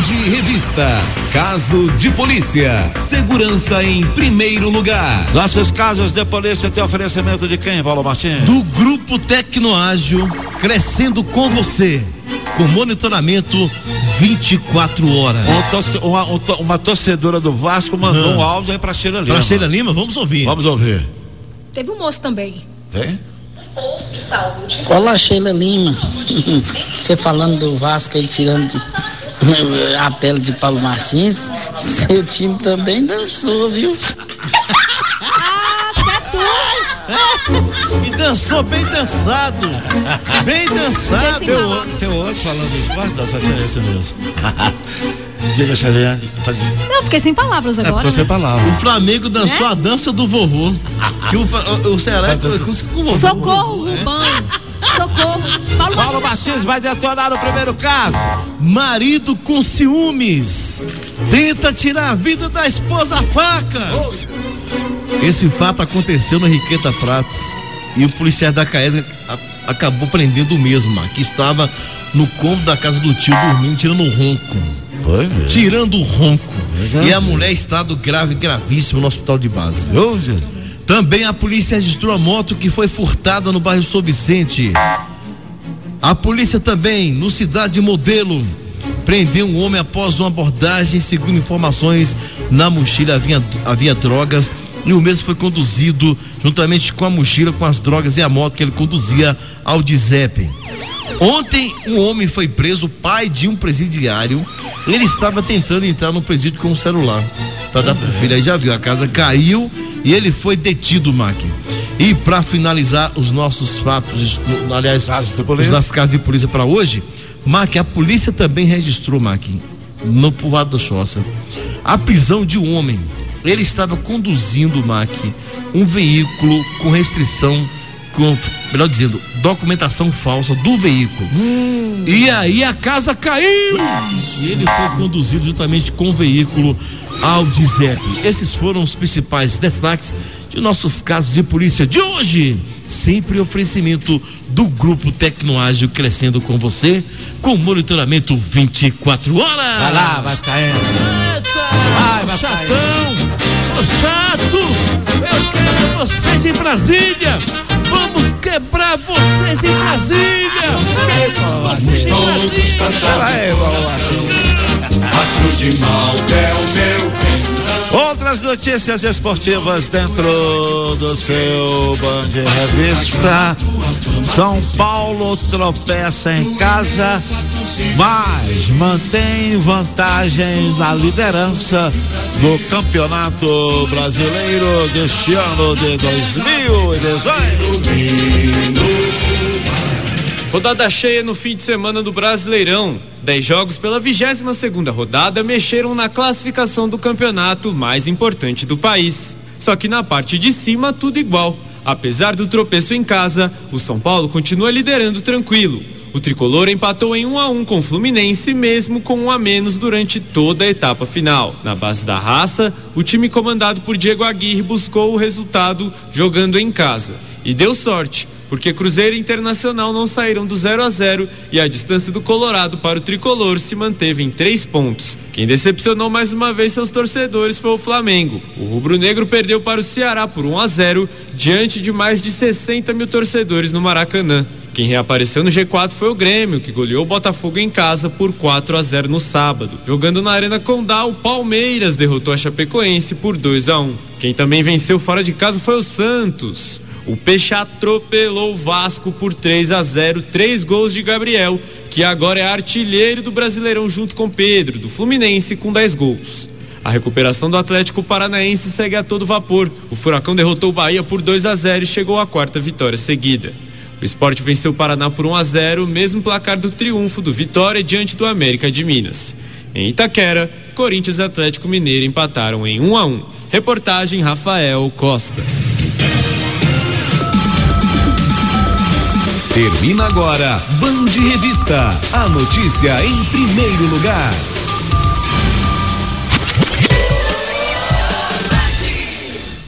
Revista. Caso de polícia. Segurança em primeiro lugar. Nossos casos de polícia tem oferecimento de quem, Paulo Martins? Do Grupo Tecnoágil, crescendo com você. Com monitoramento 24 horas. Uma torcedora do Vasco mandou um áudio aí pra Sheila Lima. Pra Sheila Lima, vamos ouvir. Vamos ouvir. Teve um moço também. Tem? Olá, Sheila Lima. Você falando do Vasco aí, tirando a pele de Paulo Martins, seu time também dançou, viu? E dançou bem dançado. Bem dançado. Tem outro falando isso, mas dança é esse mesmo. Diga, Xavier. Não, fiquei sem palavras agora. Ficou sem palavras. O Flamengo dançou a dança do vovô. Que o Ceará com o vovô. Socorro, Rubão. Socorro. Paulo Martins vai detonar o primeiro caso. Marido com ciúmes tenta tirar a vida da esposa a faca. Esse fato aconteceu no Henriqueta Prates e o policial da Caesa acabou prendendo o mesmo, que estava no cômodo da casa do tio dormindo, tirando o ronco. Foi mesmo? Tirando o ronco. E a mulher estado gravíssimo no hospital de base. Também a polícia registrou a moto que foi furtada no bairro São Vicente. A polícia também, no Cidade Modelo, prendeu um homem após uma abordagem. Segundo informações, na mochila havia drogas e o mesmo foi conduzido juntamente com a mochila, com as drogas e a moto que ele conduzia ao DIZEP. Ontem um homem foi preso, pai de um presidiário. Ele estava tentando entrar no presídio com o celular para dar pro filho. Aí já viu, a casa caiu e ele foi detido, Mac. E para finalizar os nossos fatos, aliás, das casas de polícia para hoje, Mac, a polícia também registrou, Mac, no povoado da Choça, a prisão de um homem. Ele estava conduzindo, Mac, um veículo com restrição, melhor dizendo, documentação falsa do veículo. E aí a casa caiu e ele foi conduzido juntamente com o veículo ao DIZEP. Esses foram os principais destaques de nossos casos de polícia de hoje. Sempre oferecimento do Grupo Tecnoágil, crescendo com você, com monitoramento 24 horas. Vai lá, Vascaíno. Vai, Vascaíno. Chato, eu quero vocês em Brasília. Vamos quebrar vocês em Brasília. Vamos todos cantar. A cruz de Malta é o meu bem. Outras notícias esportivas dentro do seu Band Revista. São Paulo tropeça em casa, mas mantém vantagem na liderança do Campeonato Brasileiro deste ano de 2018. Rodada cheia no fim de semana do Brasileirão. 10 jogos pela 22ª rodada mexeram na classificação do campeonato mais importante do país. Só que na parte de cima tudo igual. Apesar do tropeço em casa, o São Paulo continua liderando tranquilo. O tricolor empatou em 1-1 com o Fluminense, mesmo com um a menos durante toda a etapa final. Na base da raça, o time comandado por Diego Aguirre buscou o resultado jogando em casa. E deu sorte, porque Cruzeiro e Internacional não saíram do 0-0 e a distância do Colorado para o tricolor se manteve em 3 pontos. Quem decepcionou mais uma vez seus torcedores foi o Flamengo. O rubro-negro perdeu para o Ceará por 1-0 diante de mais de 60 mil torcedores no Maracanã. Quem reapareceu no G4 foi o Grêmio, que goleou o Botafogo em casa por 4-0 no sábado. Jogando na Arena Condá, o Palmeiras derrotou a Chapecoense por 2-1. Quem também venceu fora de casa foi o Santos. O Peixe atropelou o Vasco por 3-0, 3 gols de Gabriel, que agora é artilheiro do Brasileirão junto com Pedro, do Fluminense, com 10 gols. A recuperação do Atlético Paranaense segue a todo vapor. O Furacão derrotou o Bahia por 2-0 e chegou à 4ª vitória seguida. O Sport venceu o Paraná por 1-0, mesmo placar do triunfo do Vitória diante do América de Minas. Em Itaquera, Corinthians e Atlético Mineiro empataram em 1-1. Reportagem Rafael Costa. Termina agora Band Revista, a notícia em primeiro lugar.